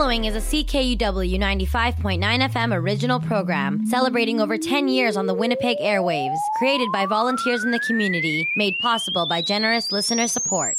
following is a CKUW 95.9 FM original program celebrating over 10 years on the Winnipeg airwaves, created by volunteers in the community, made possible by generous listener support.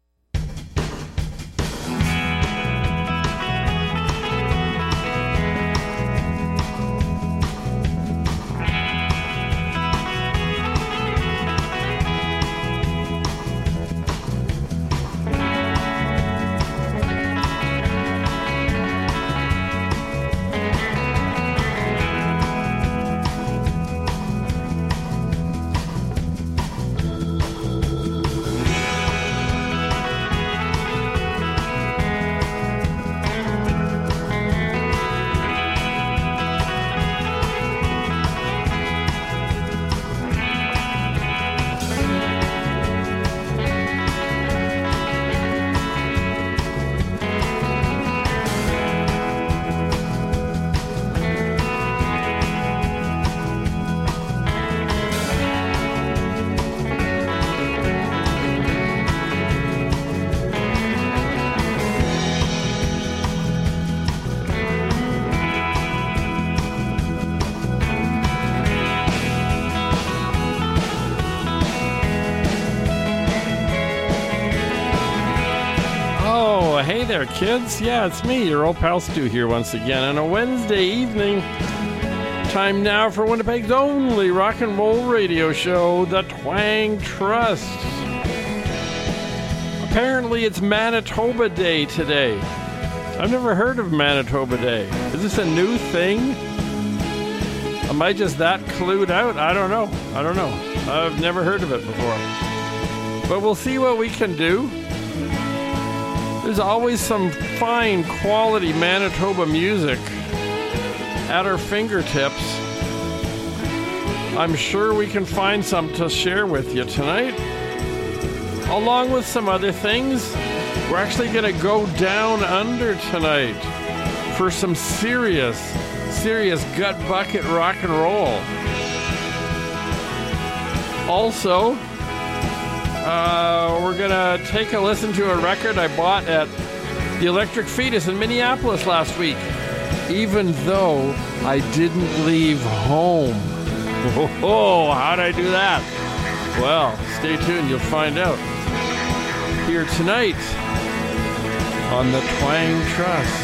Hey there, kids. Yeah, it's me, your old pal Stu here once again on a Wednesday evening. Time now for Winnipeg's only rock and roll radio show, The Twang Trust. Apparently it's Manitoba Day today. I've never heard of Manitoba Day. Is this a new thing? Am I just that clued out? I don't know. I've never heard of it before. But we'll see what we can do. There's always some fine quality Manitoba music at our fingertips. I'm sure we can find some to share with you tonight. Along with some other things, we're actually going to go down under tonight for some serious gut bucket rock and roll. Also, we're going to take a listen to a record I bought at the Electric Fetus in Minneapolis last week, even though I didn't leave home. Oh, how'd I do that? Well, stay tuned, you'll find out. Here tonight on the Twang Trust.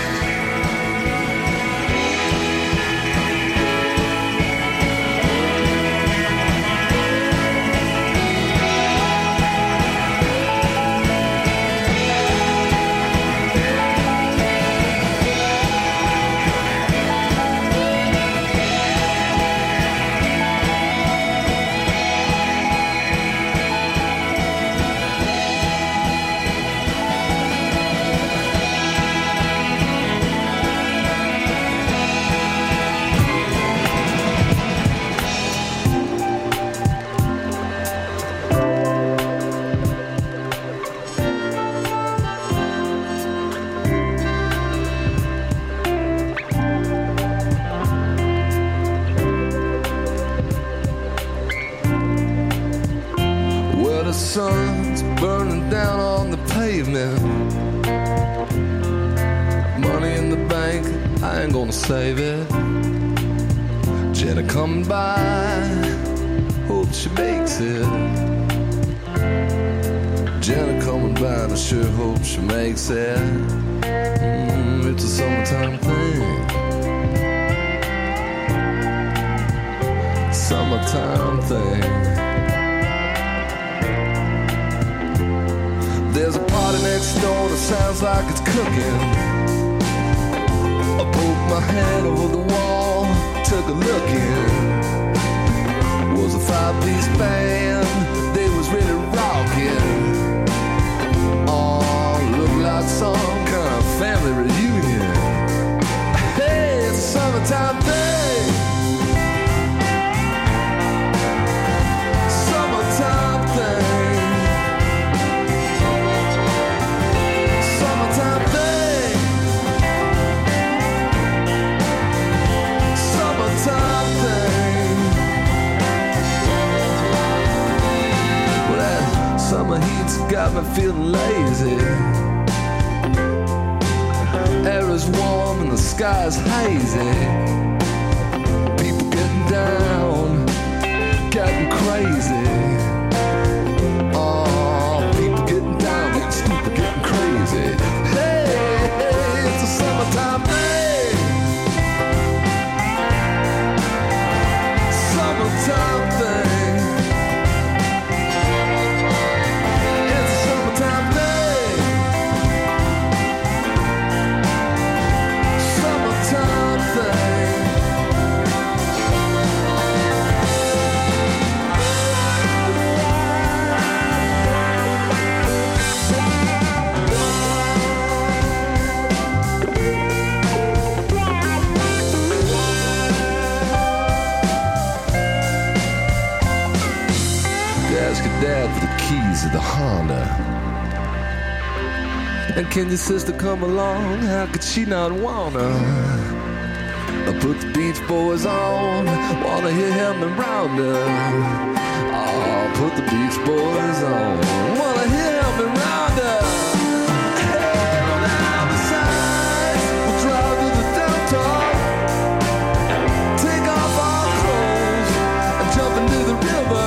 Sun's burning down on the pavement. Money in the bank, I ain't gonna save it. Jenna coming by, hope she makes it. Jenna coming by, I sure hope she makes it. It's a summertime thing. Summertime thing. There's a party next door that sounds like it's cooking. I poked my head over the wall, took a look in. Was a 5-piece band, they was really rocking. Oh, looked like some kind of family reunion. Hey, it's a summertime thing. Summertime thing. Summer heat's got me feeling lazy. Air is warm and the sky's hazy. People getting down, getting crazy. Oh, people getting down, getting stupid, getting crazy. Hey, hey, it's a summertime thing. Summertime thing. It's a summertime thing. Summertime thing. Ask your dad for the keys of the Honda. And can your sister come along? How could she not wanna? I put the Beach Boys on, wanna hear him and Rounder. Oh, put the Beach Boys on, wanna hear him and Rounder. Hey, on down the sides, we'll drive to the downtown. Take off our clothes and jump into the river.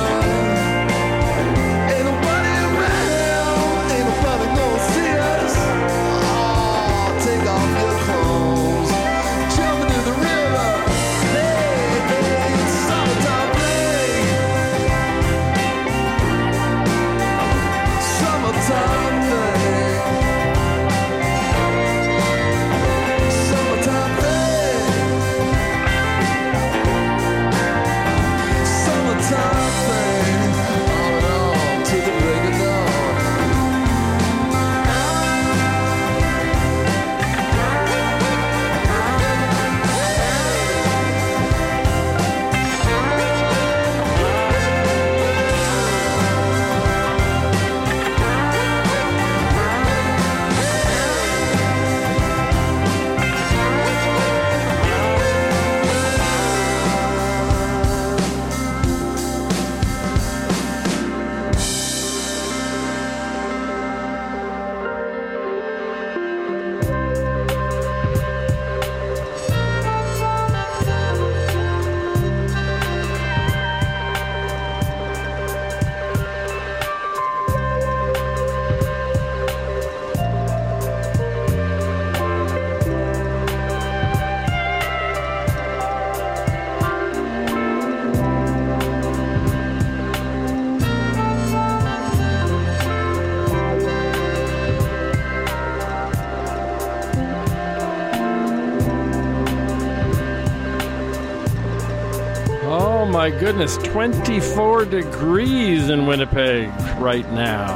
My goodness, 24 degrees in Winnipeg right now.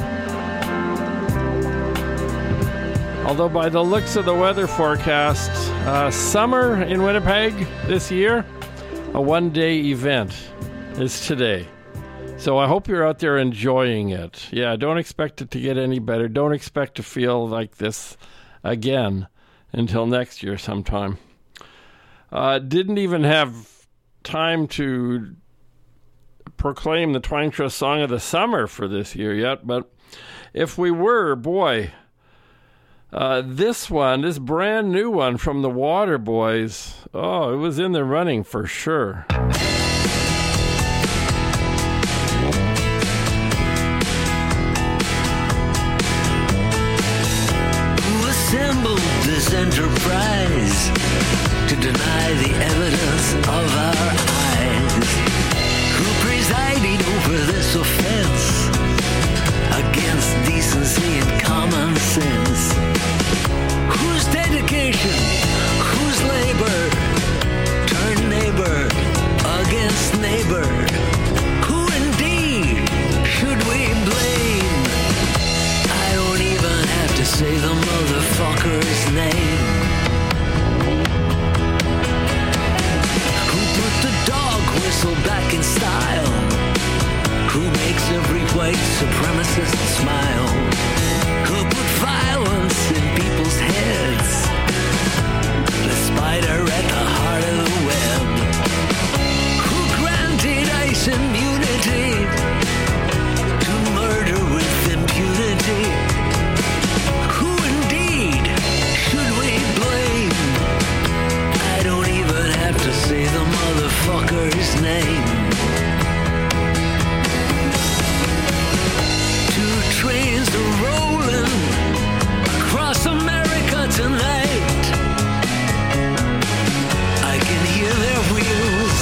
Although by the looks of the weather forecast, summer in Winnipeg this year, a one-day event is today. So I hope you're out there enjoying it. Yeah, don't expect it to get any better. Don't expect to feel like this again until next year sometime. Didn't even have time to proclaim the Twang Trust Song of the Summer for this year yet, but if we were, boy, this brand new one from the Waterboys, oh, it was in the running for sure. Who assembled this enterprise to deny the evidence of our eyes? Who presided over this offense against decency and common sense? Whose dedication, whose labor turned neighbor against neighbor? Who indeed should we blame? I don't even have to say the motherfucker's name. Whistle back in style. Who makes every white supremacist smile? Who put violence in people's heads? The spider at the heart of the web. Who granted ICE immunity to murder with impunity? Who indeed should we are rolling across America tonight. I can hear their wheels,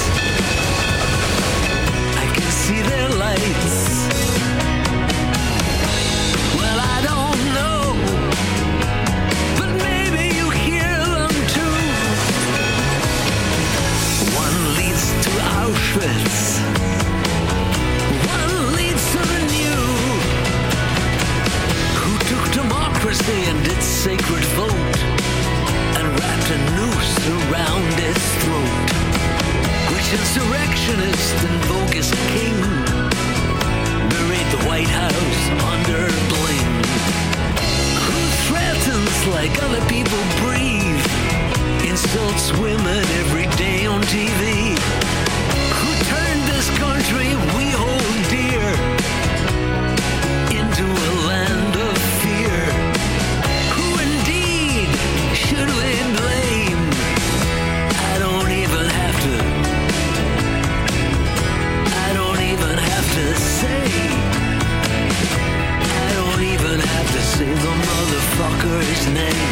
I can see their lights. Well, I don't know, but maybe you hear them too. One leads to Auschwitz, one leads to the new. Who took democracy and its sacred vote and wrapped a noose around its throat? Which insurrectionist and bogus king buried the White House under bling? Who threatens like other people breathe, insults women every day on TV? Who turned this country we hold dear into a land of fear? Who indeed should we blame? I don't even have to say. I don't even have to say the motherfucker's name.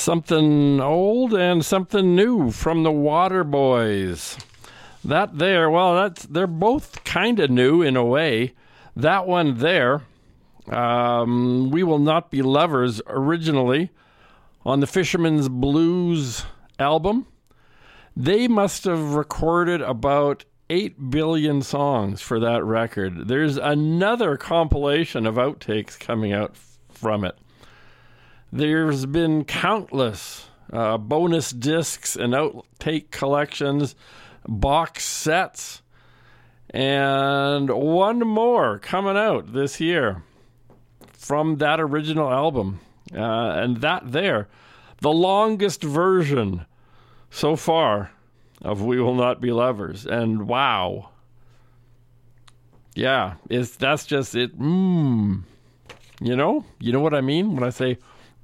Something old and something new from the Waterboys. That there, well, they're both kind of new in a way. That one there, We Will Not Be Lovers, originally on the Fisherman's Blues album. They must have recorded about 8 billion songs for that record. There's another compilation of outtakes coming out from it. There's been countless bonus discs and outtake collections, box sets, and one more coming out this year from that original album. And that there, the longest version so far of We Will Not Be Lovers. And wow. Yeah, that's just it. You know what I mean when I say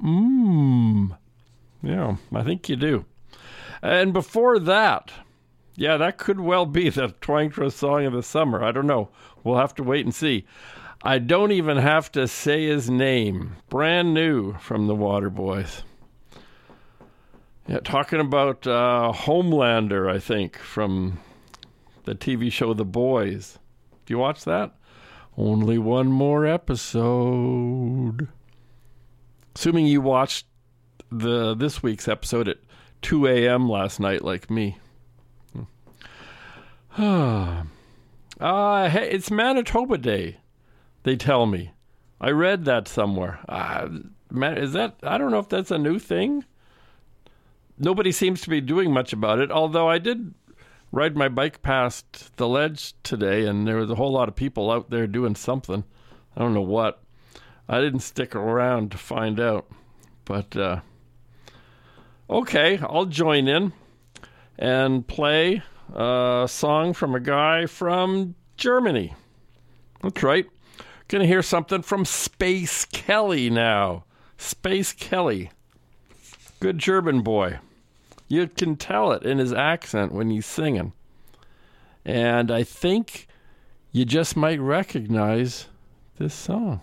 yeah, I think you do. And before that, yeah, that could well be the Twangtra song of the summer. I don't know. We'll have to wait and see. I don't even have to say his name. Brand new from the Waterboys. Yeah, talking about Homelander, I think, from the TV show The Boys. Do you watch that? Only one more episode. Assuming you watched this week's episode at 2 a.m. last night like me. Hey, it's Manitoba Day, they tell me. I read that somewhere. Is that? I don't know if that's a new thing. Nobody seems to be doing much about it, although I did ride my bike past the ledge today, and there was a whole lot of people out there doing something. I don't know what. I didn't stick around to find out. But, okay, I'll join in and play a song from a guy from Germany. That's right. Gonna hear something from Space Kelly now. Space Kelly. Good German boy. You can tell it in his accent when he's singing. And I think you just might recognize this song.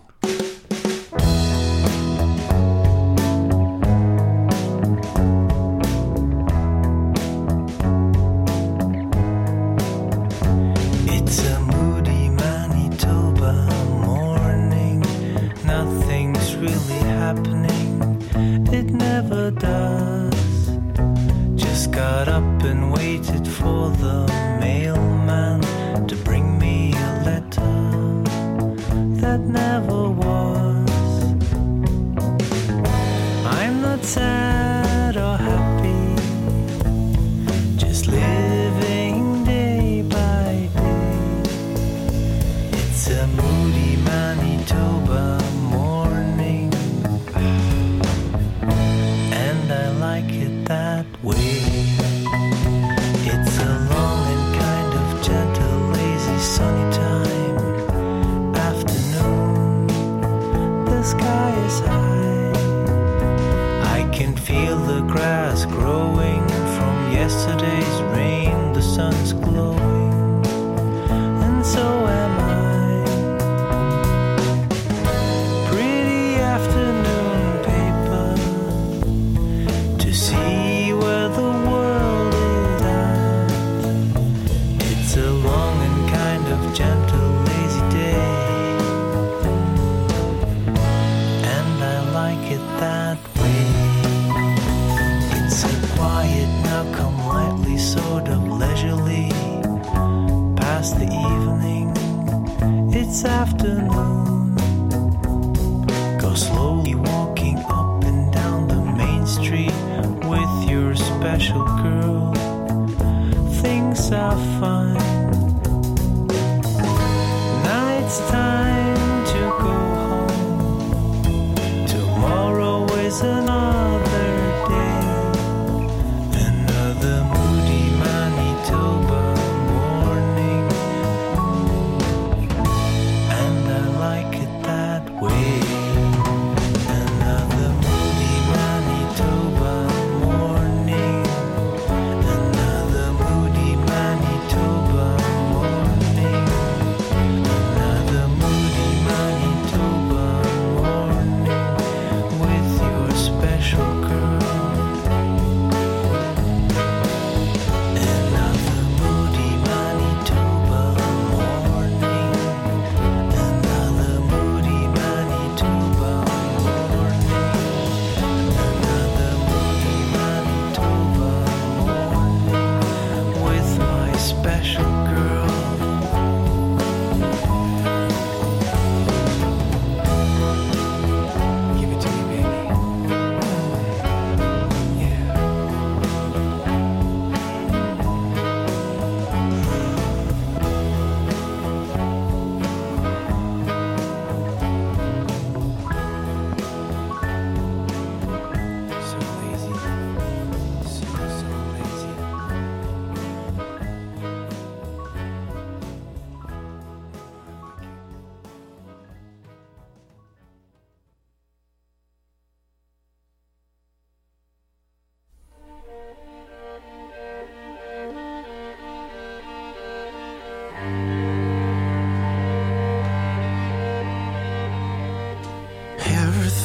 Manitoba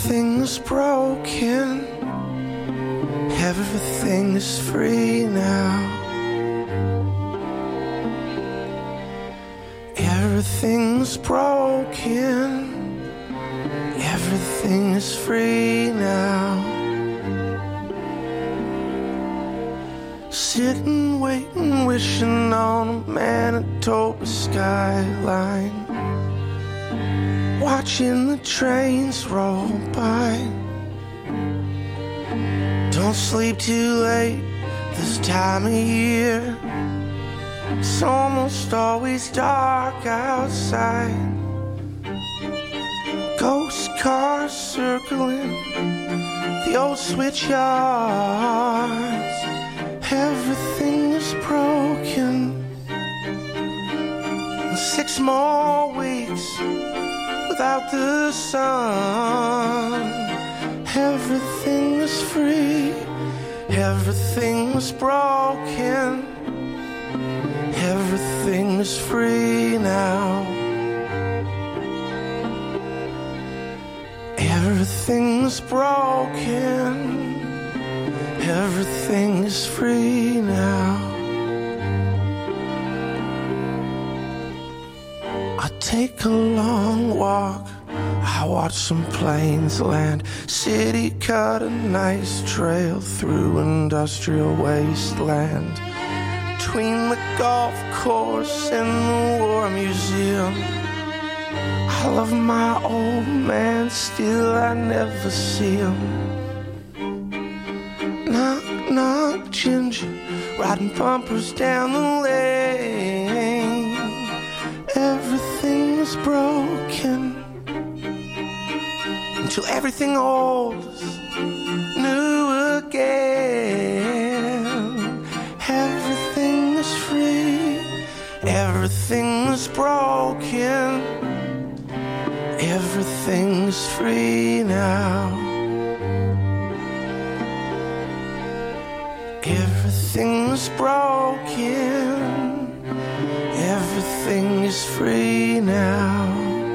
Everything is broken. Everything is free now. Everything's broken. Everything is free now. Sitting, waiting, wishing on a Manitoba skyline. Watching the trains roll by. Don't sleep too late this time of year. It's almost always dark outside. Ghost cars circling the old switchyards. Everything is broken. 6 more weeks without the sun. Everything is free. Everything is broken. Everything is free now. Everything is broken. Everything is free now. I take a long walk. I watch some planes land. City cut a nice trail through industrial wasteland. Between the golf course and the war museum, I love my old man, still I never see him. Knock, knock, ginger, riding bumpers down the lane. Everything is broken until everything old is new again. Everything is free. Everything is broken. Everything is free now. Everything is broken. Everything is free now.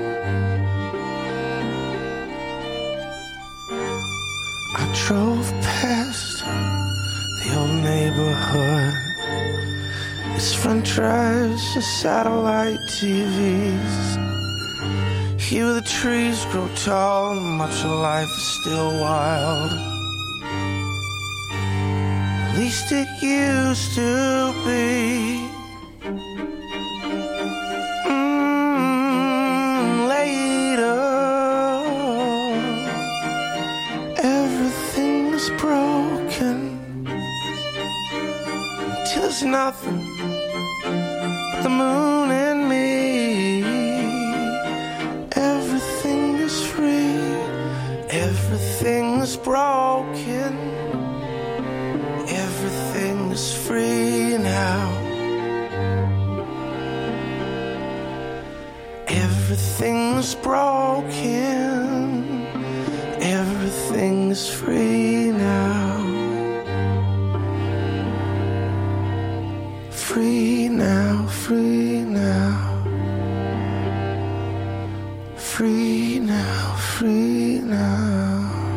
I drove past the old neighborhood. Its front drives and satellite TVs. Here the trees grow tall and much of life is still wild. At least it used to be. Later, everything is broken till there's nothing but the moon and me. Everything is free. Everything is broken. Everything is free now. Everything is broken. Everything is free now. Free now, free now. Free now, free now.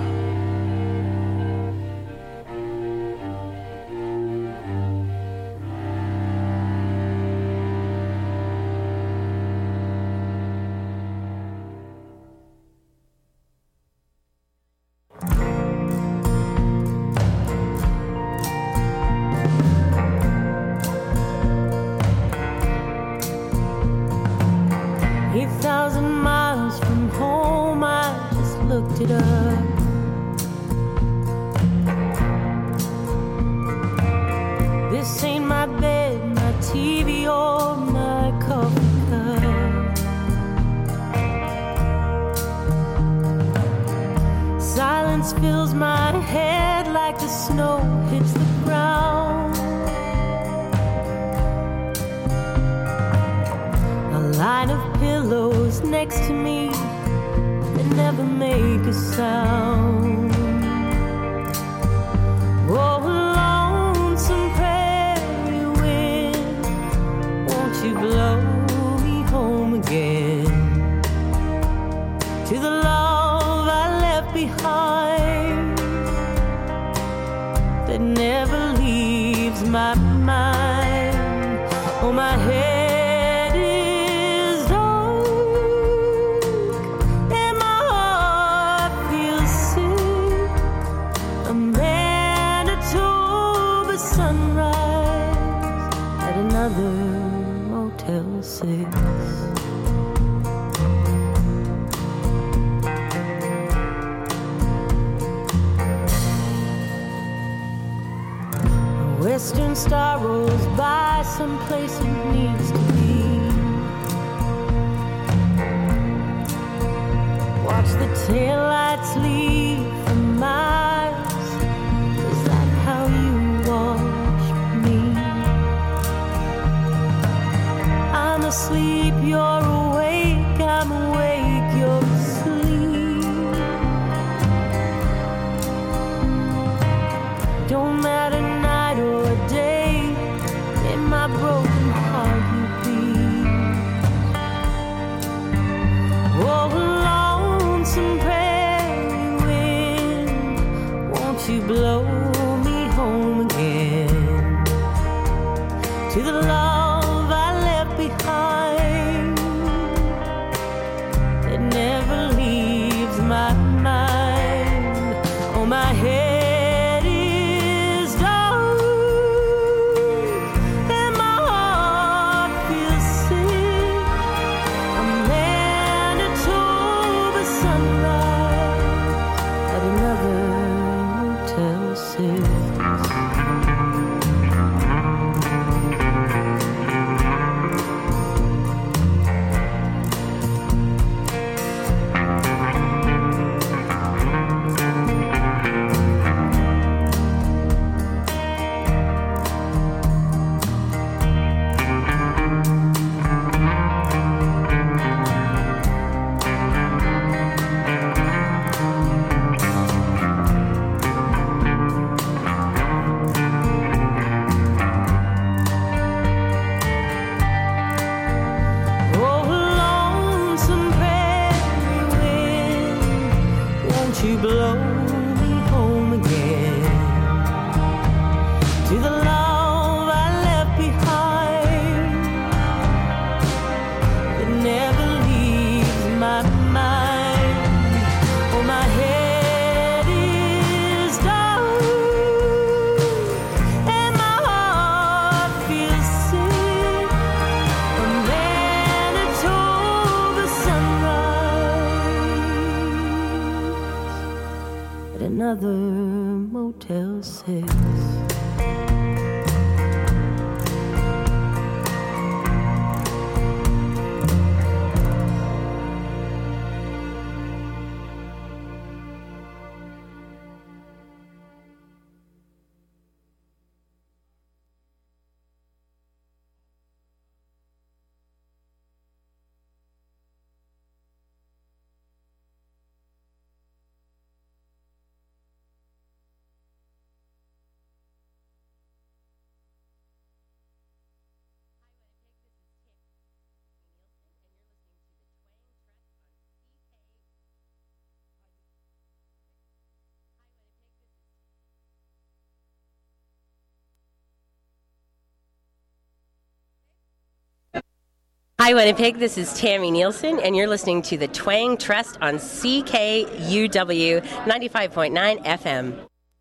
It up. This ain't my bed, my TV, or my coffee cup. Silence fills my head like the snow hits the ground. A line of pillows next to me never make a sound. Oh, lonesome prairie wind, won't you blow me home again to the love I left behind that never leaves my mind. Oh, my head is dark and my heart feels sick. A Manitoba sunrise at another Motel 6. Western Star rolls by someplace it needs to be. Watch the taillights leave for miles. Is that how you watch me? I'm asleep, you're awake. I'm awake, you're asleep. Don't matter night or day, in my broken heart you beat. Oh, lonesome prairie wind, won't you blow me home again to the love I left behind. It never leaves my mind. Oh, my head you blow me home again to the love I left behind. It never leaves my mind. Oh, my head is dark and my heart feels sick. A Manitoba sunrise at another Motel 6. Hi, Winnipeg. This is Tammy Nielsen, and you're listening to the Twang Trust on CKUW 95.9 FM.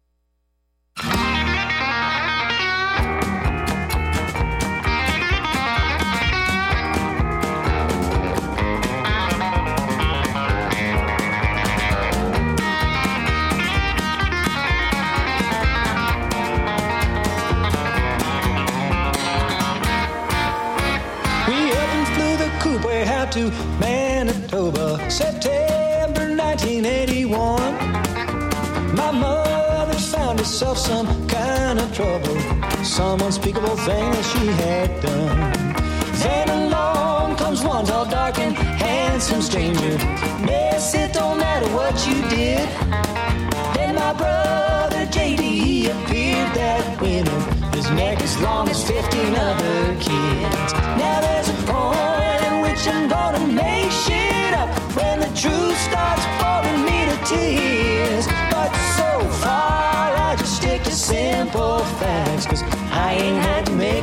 To Manitoba, September 1981. My mother found herself some kind of trouble, some unspeakable thing that she had done. Then along comes one tall, dark, and handsome stranger. Yes, it don't matter what you did. Then my brother J.D. appeared that winter. His neck as long as 15 other kids. Now there's a point in which I'm gonna make shit up when the truth starts boring me to tears.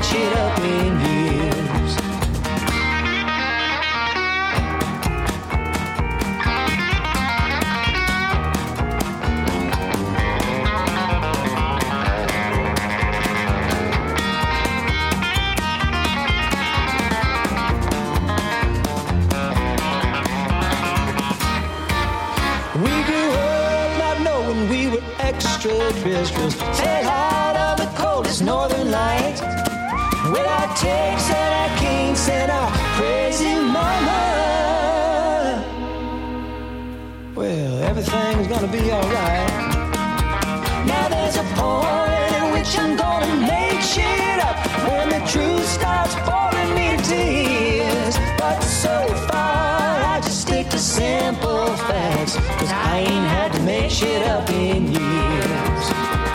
shit up in years. We grew up not knowing we were extraterrestrials, fed out of the coldest northern light. With our takes and our kinks and our crazy mama. Well, everything's gonna be alright. Now there's a point in which I'm gonna make shit up when the truth starts boring me to tears. But so far I just stick to simple facts, 'cause I ain't had to make shit up in years.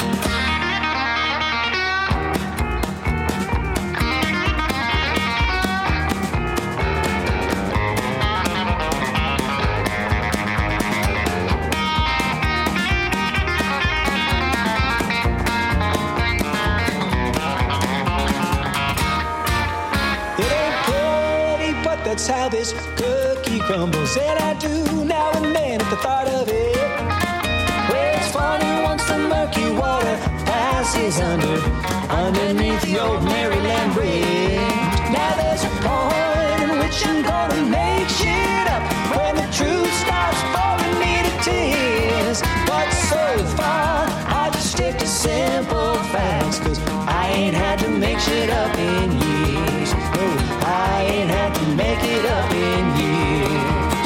That's how this cookie crumbles, and I do now and then at the thought of it. Well, it's funny once the murky water passes underneath the old Maryland Bridge. Now there's a point in which I'm gonna make shit up when the truth starts falling me to tears. But so far I just stick to simple facts, 'cause I ain't had to make shit up in years. No, I ain't had to make it up in years.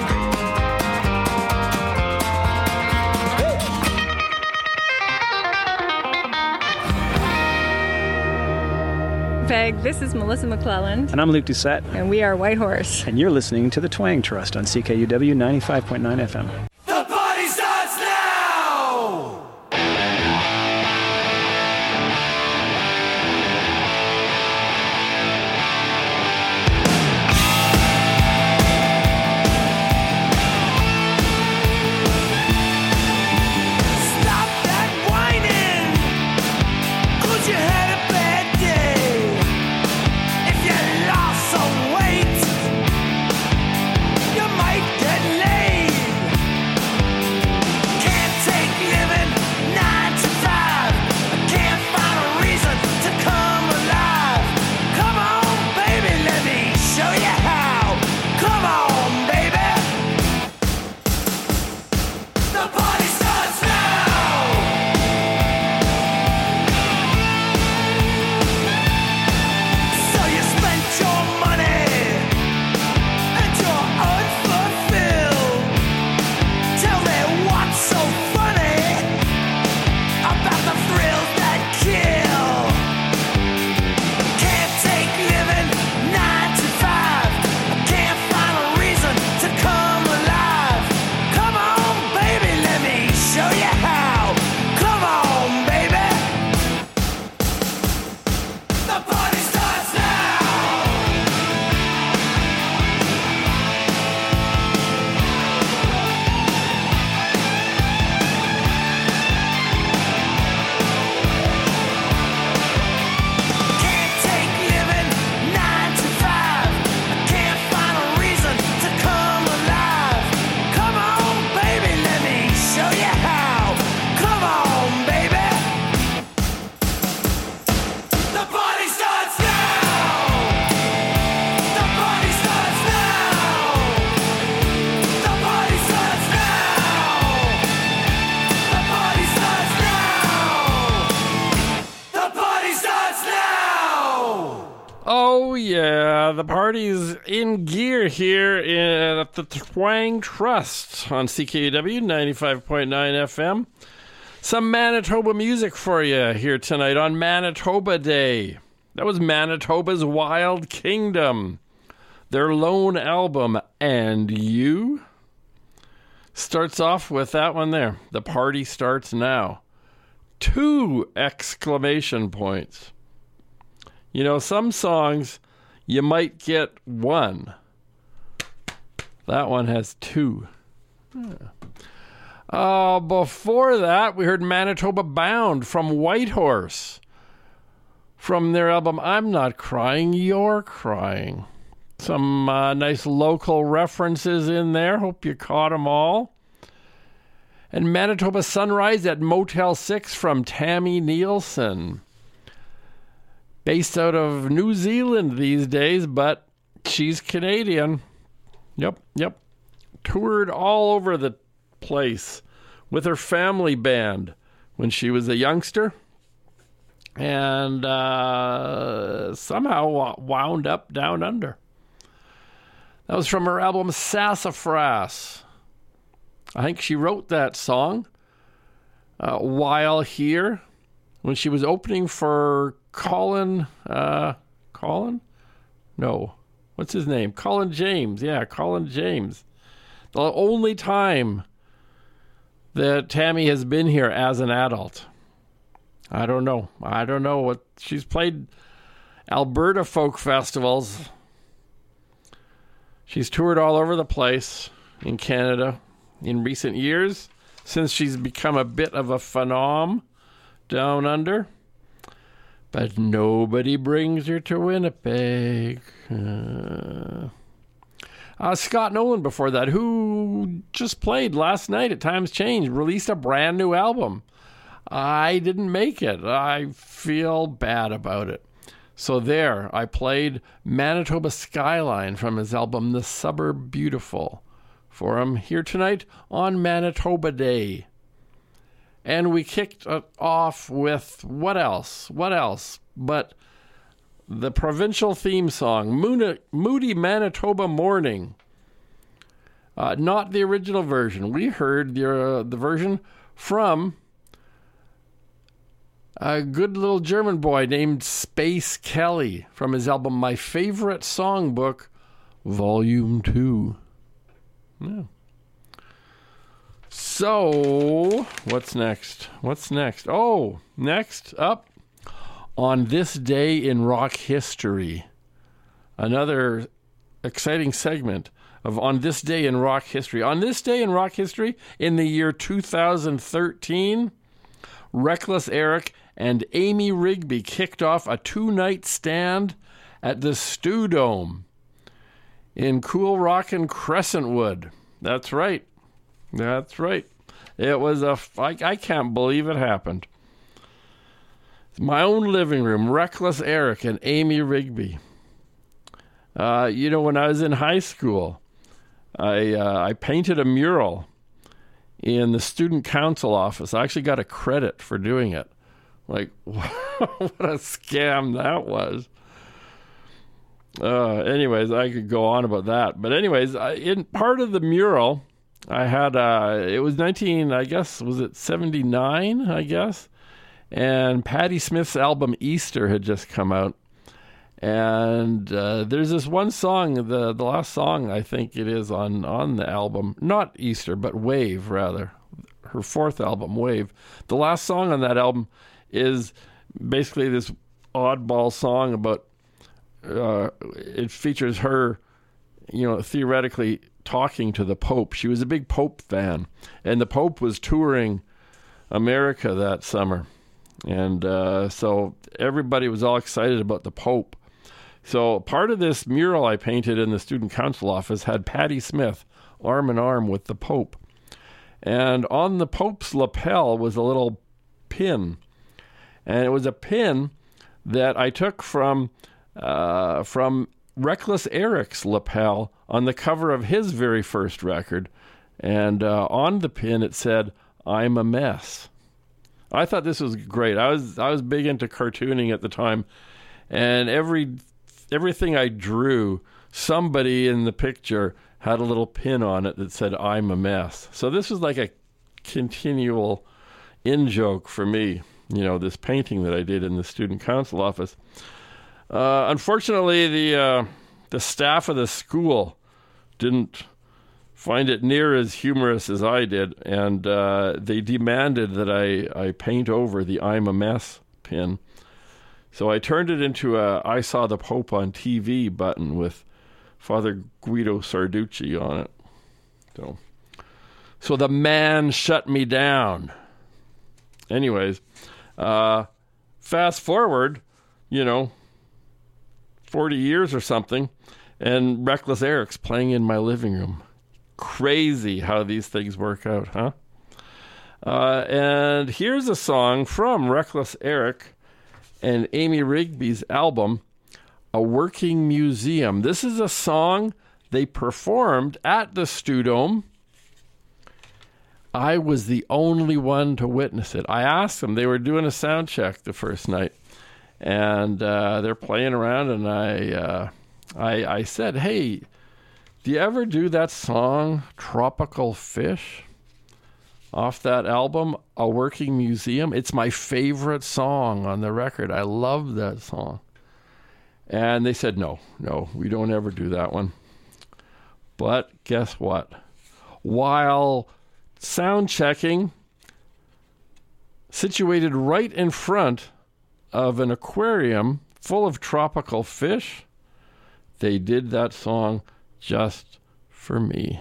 Hey. Peg, this is Melissa McClelland. And I'm Luke Doucette. And we are White Horse. And you're listening to the Twang Trust on CKUW 95.9 FM. The party starts now! Stop that whining! 'Cause you had a bad day. If you lost some weight, you might get laid. Can't take living 9 to 5. I can't find a reason to come alive. Come on, baby, let me show you how. Come on, baby. The party starts now. So you spent your money and you're unfulfilled. Tell me what's so funny about the thrills that kill. Can't take living 9 to 5. I can't find a reason to come alive. Come on, baby, let me show you how. Come on, baby. The party starts now. Can't take living 9 to 5. I can't find a reason to come alive. Come on, baby, let me show you how. Come on, baby. The party starts now. The party starts now. The party starts now. The party starts now. The party starts now. Oh, yeah, the party's in gear here at the Twang Trust on CKUW 95.9 FM. Some Manitoba music for you here tonight on Manitoba Day. That was Manitoba's Wild Kingdom, their lone album, And You. Starts off with that one there. The party starts now. 2 exclamation points. You know, some songs you might get 1. That one has 2. Before that, we heard Manitoba Bound from White Horse. from their album I'm Not Crying, You're Crying. Some nice local references in there. Hope you caught them all. And Manitoba Sunrise at Motel 6 from Tammy Nielsen. Based out of New Zealand these days, but she's Canadian. Yep. Toured all over the place with her family band when she was a youngster. And somehow wound up down under. That was from her album Sassafras. I think she wrote that song while here when she was opening for Colin? No. What's his name? Colin James. Yeah, Colin James. The only time that Tammy has been here as an adult. I don't know what she's played. Alberta folk festivals. She's toured all over the place in Canada in recent years, since she's become a bit of a phenom down under. But nobody brings her to Winnipeg. Scott Nolan before that, who just played last night at Times Change, released a brand new album. I didn't make it. I feel bad about it. So there, I played Manitoba Skyline from his album The Suburb Beautiful for him here tonight on Manitoba Day. And we kicked it off with what else but the provincial theme song, Moody Manitoba Morning. Not the original version. We heard the version from a good little German boy named Space Kelly from his album My Favorite Songbook, Volume 2. Yeah. So, what's next? Oh, next up, On This Day in Rock History. Another exciting segment of On This Day in Rock History. On this day in rock history, in the year 2013, Reckless Eric and Amy Rigby kicked off a 2-night stand at the Stew Dome in Cool Rockin' Crescentwood. That's right. It was I can't believe it happened. My own living room, Reckless Eric and Amy Rigby. When I was in high school, I painted a mural in the student council office. I actually got a credit for doing it. Like, what a scam that was. Anyways, I could go on about that. But anyways, in part of the mural, I had, it was 79, I guess? And Patti Smith's album Easter had just come out. And there's this one song, the last song I think it is on the album, not Easter, but Wave, rather. Her fourth album, Wave. The last song on that album is basically this oddball song about, it features her, theoretically talking to the Pope. She was a big Pope fan, and the Pope was touring America that summer. And so everybody was all excited about the Pope. So part of this mural I painted in the student council office had Patti Smith arm in arm with the Pope. And on the Pope's lapel was a little pin. And it was a pin that I took from Reckless Eric's lapel on the cover of his very first record. And on the pin it said, "I'm a mess." I thought this was great. I was big into cartooning at the time, and everything I drew, somebody in the picture had a little pin on it that said, "I'm a mess." So this was like a continual in-joke for me, this painting that I did in the student council office. Unfortunately, the staff of the school didn't find it near as humorous as I did, and they demanded that I paint over the "I'm a mess" pin. So I turned it into a "I saw the Pope on TV" button with Father Guido Sarducci on it. So the man shut me down. Anyways, fast forward 40 years or something, and Reckless Eric's playing in my living room. Crazy how these things work out, huh? And here's a song from Reckless Eric and Amy Rigby's album, A Working Museum. This is a song they performed at the Stewdome. I was the only one to witness it. I asked them, they were doing a sound check the first night, and they're playing around, and I said, hey, do you ever do that song, Tropical Fish, off that album, A Working Museum? It's my favorite song on the record. I love that song. And they said, no, we don't ever do that one. But guess what? While sound checking, situated right in front of an aquarium full of tropical fish, they did that song just for me.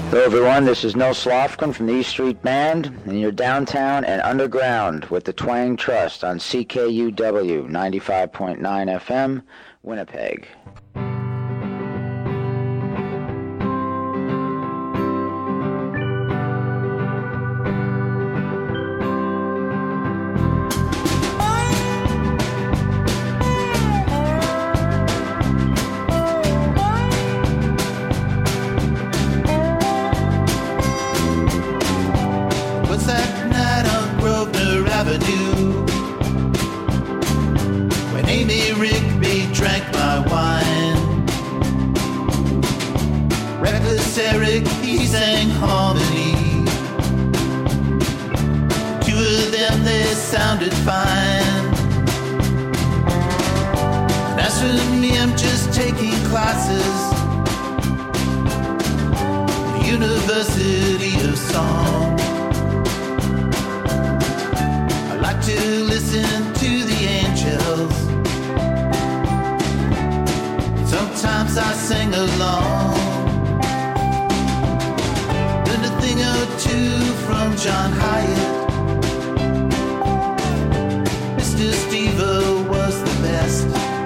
Hello everyone, this is Nils Slofkin from the East Street Band, and you're downtown and underground with the Twang Trust on CKUW 95.9 FM, Winnipeg. Eric, he sang harmony. Two of them, they sounded fine. And as for me, I'm just taking classes at the University of Song. I like to listen to the angels. Sometimes I sing along. Thing or two from John Hyatt. Mr. Steve-O was the best.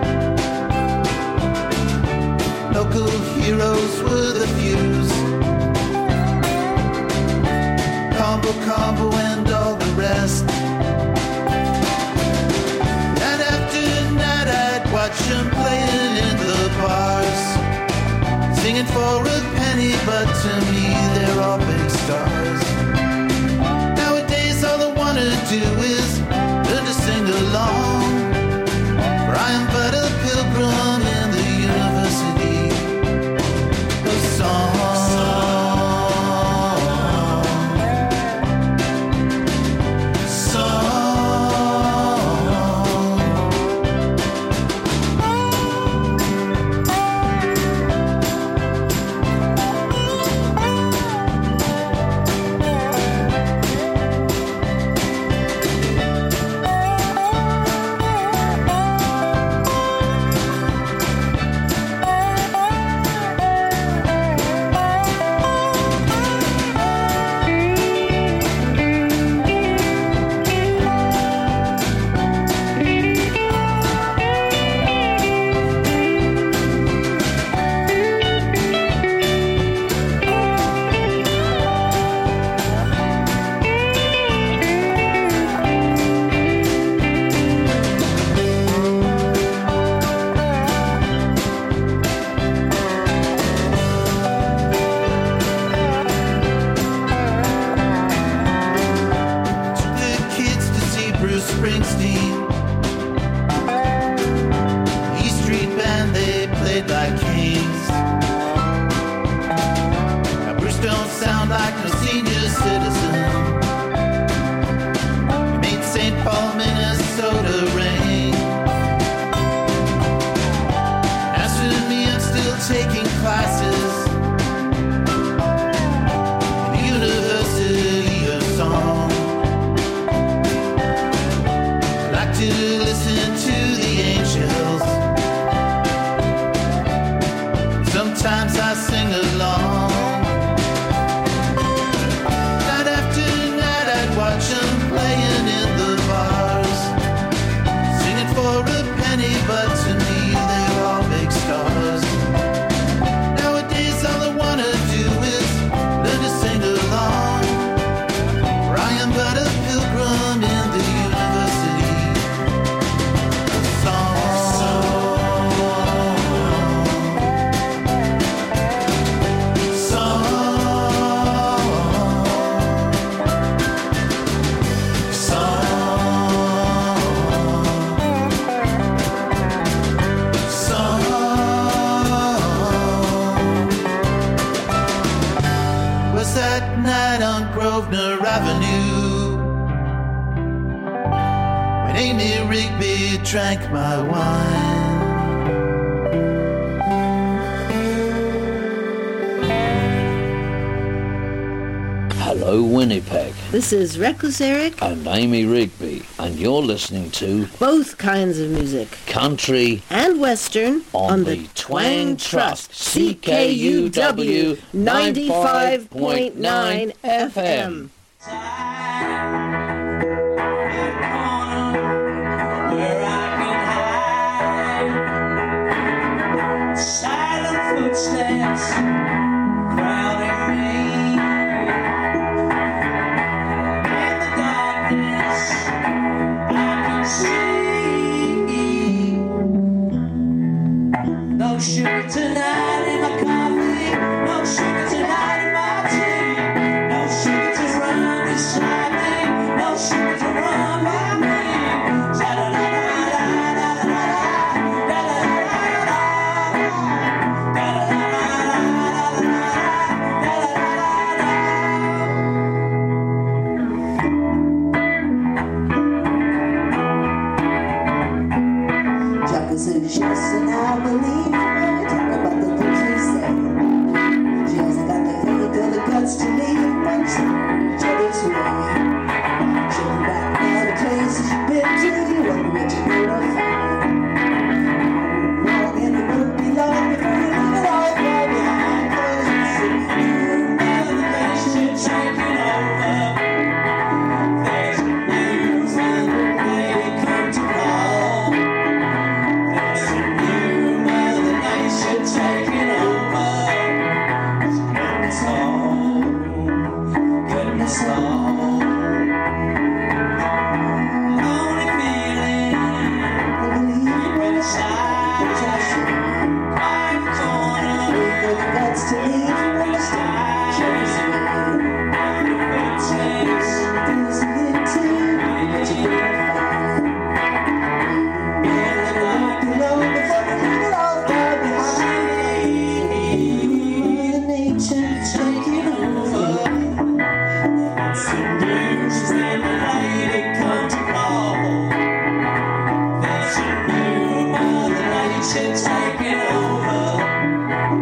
Local heroes were the fews. Combo and all the rest. Night after night I'd watch them playing in the bars, singing for a penny, but to me they're all big stars. Nowadays all I wanna do is learn to sing along, for I am but a pilgrim in the University of Song. Drank my wine. Hello, Hello, Winnipeg. This is Reckless Eric and Amy Rigby, and you're listening to both kinds of music, country and western, on the Twang Trust, CKUW 95.9 FM. Silent footsteps crowding me. In the darkness, I can see. No sugar tonight in my coffee. No sugar tonight in my tea. No sugar to run beside me. No sugar to run by me. And I believe it about the things we say. She hasn't got the faith or the guts to leave once each other's way. She'll be back now the places you've been to. You wonder what you're gonna find. Long and it won't be long before you leave it all far behind. 'Cause you see, you know the nation taking over. There's news and they come to call. Taking over, goodness all, goodness all. Lonely feeling deep inside, quiet corner, that's to leave from the start. Your face feels a little too.